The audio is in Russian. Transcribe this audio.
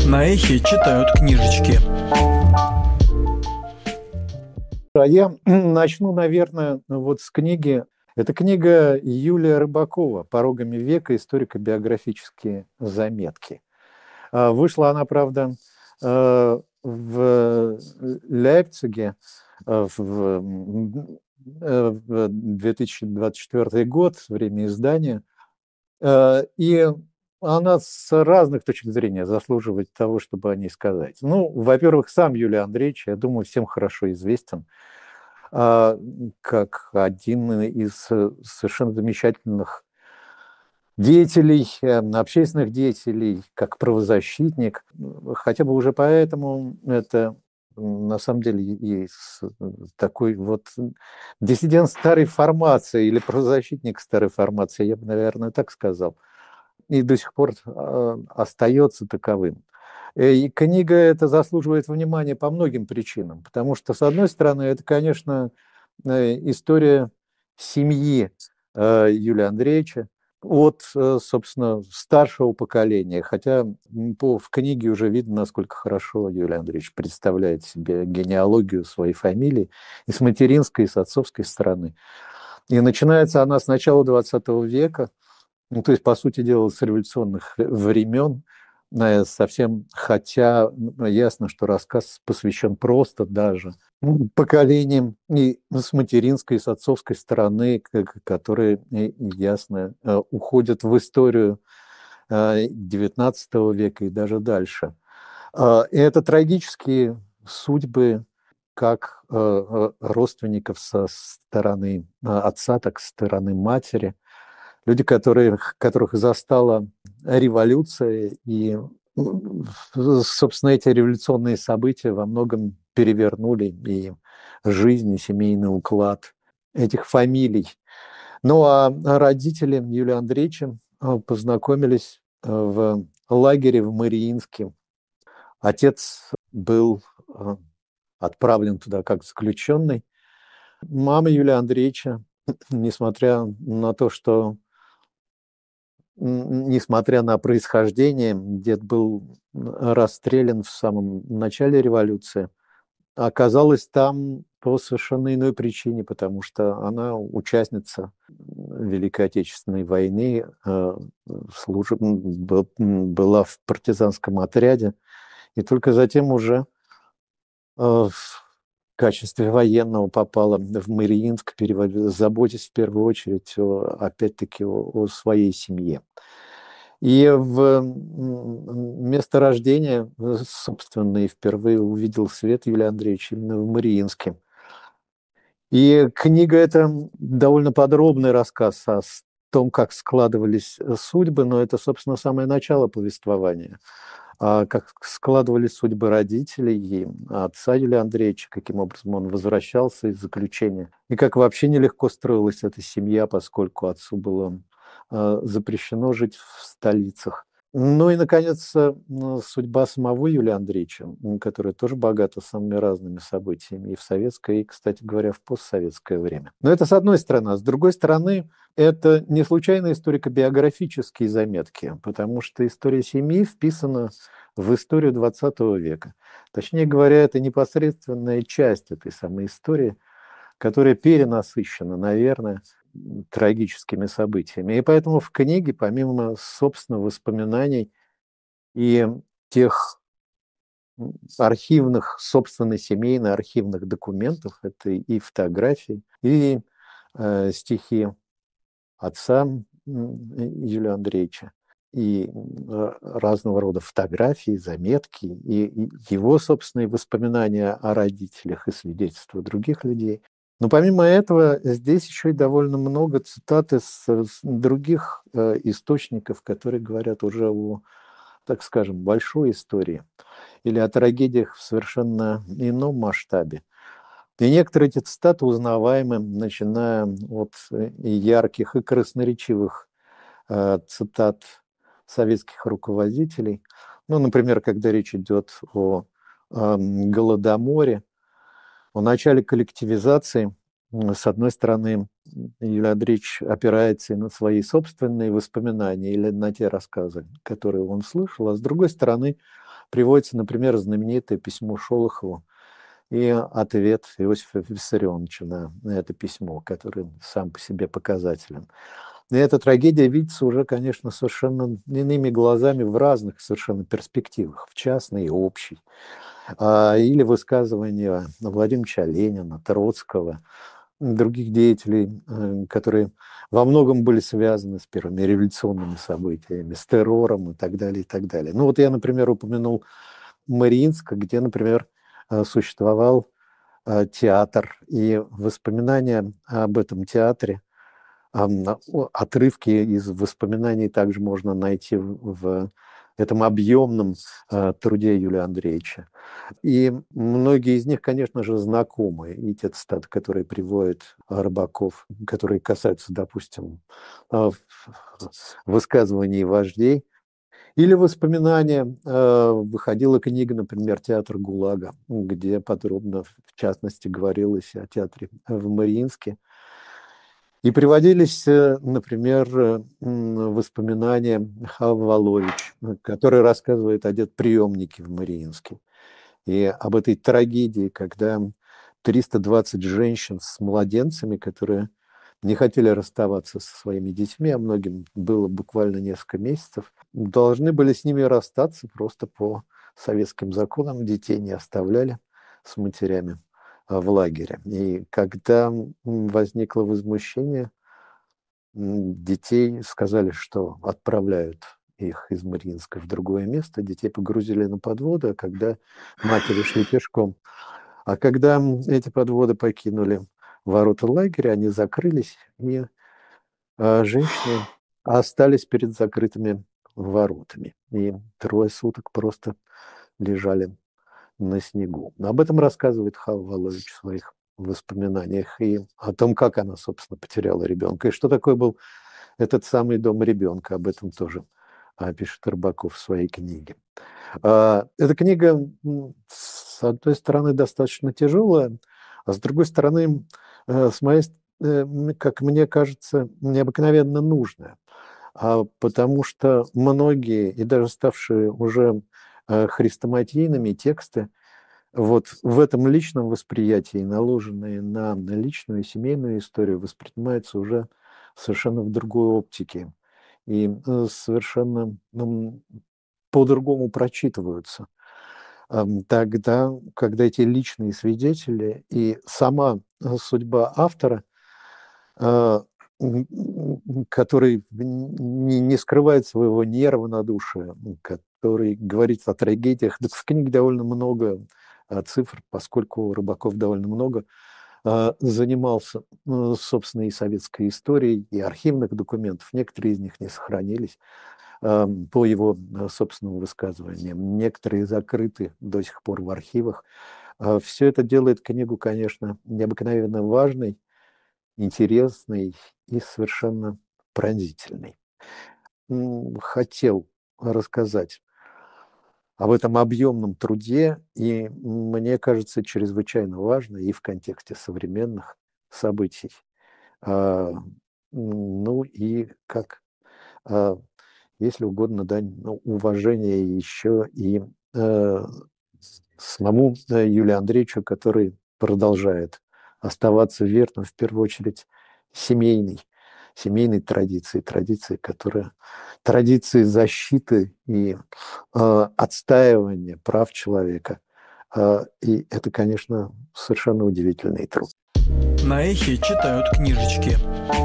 На эхе читают книжечки. А я начну, наверное, вот с книги. Это книга Юлия Рыбакова «Порогами века. Историко-биографические заметки». Вышла она, правда, в Лейпциге в 2024 год, время издания. И она с разных точек зрения заслуживает того, чтобы о ней сказать. Ну, во-первых, сам Юлий Андреевич, я думаю, всем хорошо известен как один из совершенно замечательных деятелей, общественных деятелей, как правозащитник. Хотя бы уже поэтому это на самом деле и такой вот диссидент старой формации или правозащитник старой формации, я бы, наверное, так сказал, и до сих пор остается таковым. И книга эта заслуживает внимания по многим причинам, потому что, с одной стороны, это, конечно, история семьи Юлия Андреевича от, собственно, старшего поколения, хотя в книге уже видно, насколько хорошо Юлий Андреевич представляет себе генеалогию своей фамилии и с материнской, и с отцовской стороны. И начинается она с начала XX века, ну, то есть, по сути дела, с революционных времен, совсем, хотя ясно, что рассказ посвящен просто даже поколениям и с материнской, и с отцовской стороны, которые, ясно, уходят в историю XIX века и даже дальше. И это трагические судьбы как родственников со стороны отца, так и со стороны матери. Люди, которых застала революция, и, собственно, эти революционные события во многом перевернули и жизнь, и семейный уклад этих фамилий. Ну, а родители Юлия Андреевича познакомились в лагере в Мариинске. Отец был отправлен туда как заключенный. Мама Юлия Андреевича, несмотря на то, что несмотря на происхождение, дед был расстрелян в самом начале революции, оказалась там по совершенно иной причине, потому что она участница Великой Отечественной войны, была в партизанском отряде, и только затем уже в качестве военного попала в Мариинск, заботясь в первую очередь, опять-таки, о своей семье. И в место рождения, собственно, и впервые увидел свет Юлий Андреевич именно в Мариинске. И книга – это довольно подробный рассказ о том, как складывались судьбы, но это, собственно, самое начало повествования. Как складывались судьбы родителей и отца Юлия Андреевича, каким образом он возвращался из заключения, и как вообще нелегко строилась эта семья, поскольку отцу было запрещено жить в столицах. Ну и, наконец, судьба самого Юлия Андреевича, которая тоже богата самыми разными событиями и в советское, и, кстати говоря, в постсоветское время. Но это с одной стороны. А с другой стороны, это не случайно историко-биографические заметки, потому что история семьи вписана в историю XX века. Точнее говоря, это непосредственная часть этой самой истории, которая перенасыщена, наверное, трагическими событиями. И поэтому в книге, помимо, собственно, воспоминаний и тех архивных, собственно, семейных архивных документов, это и фотографии, и стихи отца Юлия Андреевича, и разного рода фотографии, заметки, и его собственные воспоминания о родителях и свидетельства других людей. Но помимо этого, здесь еще и довольно много цитат из других источников, которые говорят уже о, так скажем, большой истории или о трагедиях в совершенно ином масштабе. И некоторые эти цитаты узнаваемы, начиная от ярких и красноречивых цитат советских руководителей. Ну, например, когда речь идет о Голодоморе, о начале коллективизации. С одной стороны, Юлий Андреевич опирается и на свои собственные воспоминания или на те рассказы, которые он слышал, а с другой стороны, приводится, например, знаменитое письмо Шолохову и ответ Иосифа Виссарионовича на это письмо, который сам по себе показателен. И эта трагедия видится уже, конечно, совершенно иными глазами в разных совершенно перспективах, в частной и общей. Или высказывания Владимира Ленина, Троцкого, других деятелей, которые во многом были связаны с первыми революционными событиями, с террором и так далее, и так далее. Ну вот я, например, упомянул Мариинск, где, например, существовал театр, и воспоминания об этом театре, отрывки из воспоминаний также можно найти в этом объемном труде Юлия Андреевича. И многие из них, конечно же, знакомы. И те цитаты, которые приводит Рыбаков, которые касаются, допустим, высказываний вождей. Или воспоминания. Выходила книга, например, «Театр ГУЛАГа», где подробно, в частности, говорилось о театре в Мариинске. И приводились, например, воспоминания Хавы Волович, который рассказывает о детприемнике в Мариинске. И об этой трагедии, когда 320 женщин с младенцами, которые не хотели расставаться со своими детьми, а многим было буквально несколько месяцев, должны были с ними расстаться просто по советским законам. Детей не оставляли с матерями в лагере. И когда возникло возмущение, детей сказали, что отправляют их из Мариинска в другое место, детей погрузили на подводы, а когда матери шли пешком. А когда эти подводы покинули ворота лагеря, они закрылись, и женщины остались перед закрытыми воротами. И 3 суток просто лежали на снегу. Об этом рассказывает Хава Волович в своих воспоминаниях и о том, как она, собственно, потеряла ребенка. И что такое был этот самый дом ребенка. Об этом тоже пишет Рыбаков в своей книге. Эта книга, с одной стороны, достаточно тяжелая, а с другой стороны, как мне кажется, необыкновенно нужная. Потому что многие, и даже ставшие уже хрестоматийными тексты, вот в этом личном восприятии, наложенные на личную семейную историю, воспринимаются уже совершенно в другой оптике и совершенно по-другому прочитываются. Тогда, когда эти личные свидетели и сама судьба автора, который не скрывает своего неравнодушия, который говорит о трагедиях. В книге довольно много цифр, поскольку Рыбаков довольно много занимался, собственно, и советской историей, и архивных документов. Некоторые из них не сохранились по его собственным высказываниям. Некоторые закрыты до сих пор в архивах. Все это делает книгу, конечно, необыкновенно важной, интересной и совершенно пронзительной. Хотел рассказать об этом объемном труде, и мне кажется, чрезвычайно важно и в контексте современных событий. Ну и как, если угодно, дань уважения еще и самому Юлию Андреевичу, который продолжает оставаться верным, в первую очередь, семейной традиции, которая традиции защиты и отстаивания прав человека. И это, конечно, совершенно удивительный труд. На Эхе читают книжечки.